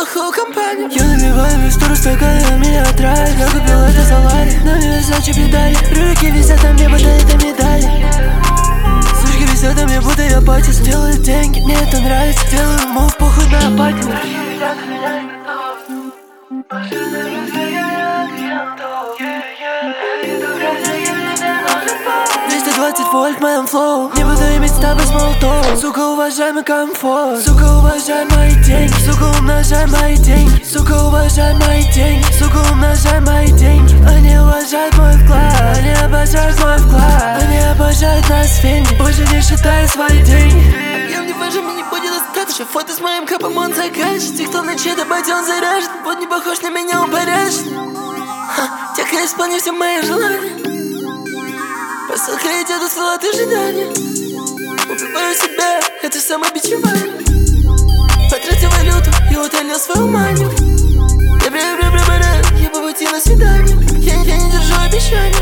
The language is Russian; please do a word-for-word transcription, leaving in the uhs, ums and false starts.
плохую компанию. Я наливаю мистуру стаканы, меня отравит. Я купил это Солари, на Версаче педали. Руки висят на мне, будто это медали. Сучки висят на мне, будто я патис. Делаю деньги, мне это нравится. Делаю мув, похуй на апатину. двести двадцать вольт в моем флоу. Не буду иметь с тобой смолток. Сука, уважай мой комфорт. Сука, уважай мои деньги. Сука, умножай мои деньги. Сука, уважай мои деньги. Сука, умножай мои деньги. Они уважают мой вклад. Они обожают мой вклад. Они обожают нас фенди. Больше не считаю свои деньги. Я не важен, мне не будет достаточно. Фото с моим капом он закажет. Те, кто на чьей-то бате он заряжен. Вот не похож на меня, он поряжен. Тех, я исполню все мои желания. Посылка идет от салат ожидания. Убиваю себя, это самобичевание. Потратил валюту и утолил свою манию. Я бля-бля-бля-бля, я по пути на свидание. Я, я не держу обещания.